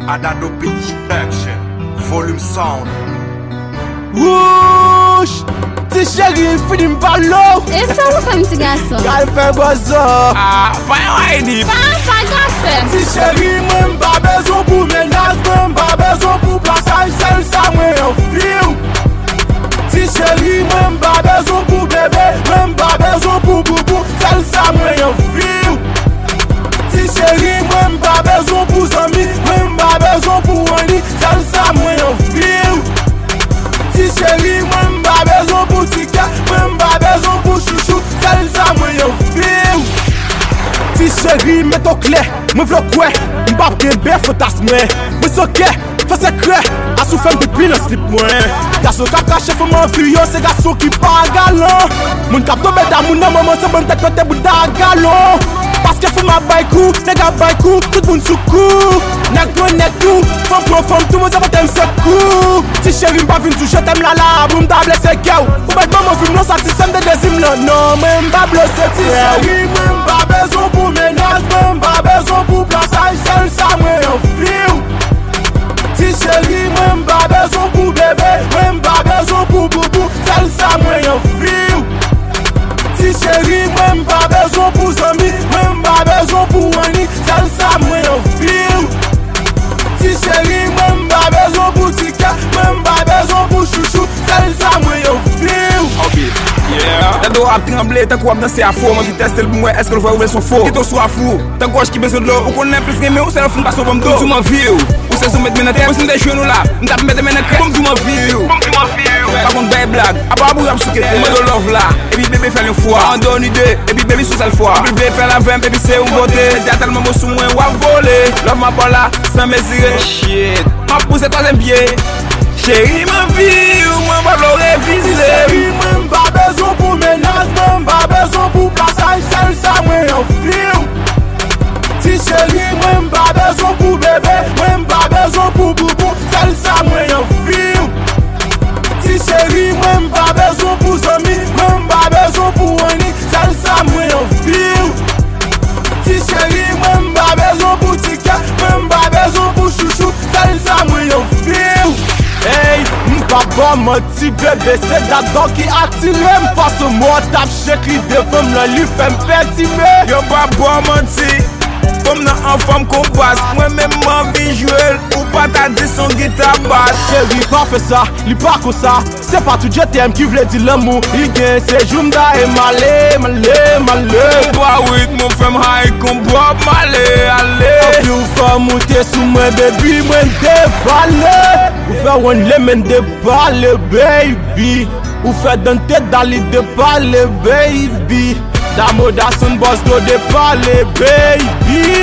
Adado Beach Action Volume Sound. Rouge, ti chéri, fini m'parlo. E sa ou fè m'ti gason? Kal fè bozo. Pa yon a edi. Pa gafe. Ti chéri, mwen mba bezon pou menaj, mwen mba bezon pou plasaj, sel sa mwen yon fiw. Ti chéri, mwen mba bezon pou bebe, mwen mba bezon pou boubou, sel sa mwen yon fiw. Ti chéri, mwen mba bezon pou zami, mwen mba bezon pou wani, sel sa mwen yon fiw. Ti chéri, mwen mba bezon pou tika, mwen mba bezon pou chouchou, sel sa mwen yon fiw. Ti chéri, mets ton clé, mwen vlo kwe, mbap kebe fotas mwen. Mwen soke, fè sekre, asou fèm pipi nan slip mwen. Gason kap kache fè man fiyo, se gason ki pa galon. Moun kap tobe da moun nan maman se bon tek kote bouda galon. Paske fè ma baykou, nega baykou, tout moun soukou. Nek do nek tou, fèm pro fèm tout moun se potem sekou. Ti chéri mba vin tou, jetem la la, boum da blese kew. Ou bet maman film non satisem de dezim lan, non mwen mba blose ti chéri. Mwen mba bezon pou menaj, mwen mba bezon pou plasaj, sel sa mwen yon fiw. Ti chéri, mwen mba bezon pou bebe, mwen mba bezon pou boubou, sel sa mwen yon fiw. Ti chéri, mwen mba bezon pou zami, mwen mba bezon pou wani, sel sa mwen yon fiw. Ti chéri, mwen mba bezon pou tika, mwen mba bezon pou chouchou, sel sa mwen yon fiw. Ok, yeah. Tè do ap tremble, tè kou ap danse a fò, mwen vi teste l pou mwen, eske l vwa ouve son fò. Kito sou a fò, tè goj ki beso d'lo, ou konnen plus reme ou se la foun paso bom do. Mwen viw, ou se sou met men a tem, ou se mde chou nou la, mdap mette men a krem, mwen viw. Pa kont bay blag, ap abou rap soukete, mwen do love la, epi bebe fè l'yon fwa, an don ide, epi bebe sou sel fwa. Bebe fè la vem, epi se ou bote, se a talman mou sou mwen wap vole. Love ma pa la, san mesire, shit, ma pousse toazem piye. Chéri mwen viw, mwen pa vlo revize. Chéri, mwen mba bezon pou menaj, mwen mba bezon pou plasaj, sel sa mwen yon fiw. Ti chéri, mwen mba bezon pou bebe, mwen mba bezon pou boubou, sel sa mwen yon fiw. Ti chéri, mwen mba bezon pou zami, mwen mba bezon pou wani, sel sa mwen yon fiw. Ti chéri, mwen mba bezon pou tika, mwen mba bezon pou chouchou, sel sa mwen yon fiw. Hey, mpa bon mon ti bébé, se dadon ki atire. Mpa sou mwa tap chekri devon mla li fèm petime. Yo pa bon mon ti, fòm nan an fòm kon bas, mwen men man visuel, ou pa ta di son gita bas. Chéri, pa fè sa, li pa ko sa, se pa tout je t'aime ki vle di l'amour. I gen se joum da e male, male, male. Boa wit mwen fèm hay kon Bob Marley, ale. Api ou fè moute sou mwen baby, mwen debale. Ou fè wan le men debale, baby. Ou fè dante dali debale, baby. Da moda son boss do debale, baby.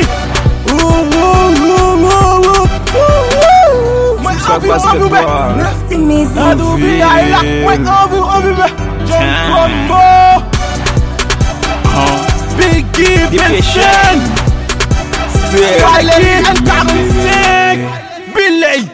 Mwen anvi be. Nasty music. Anvi ay lak, mwen anvi be. John Combo, Biggie Benson, Wiley and Carmen Sick, Billy.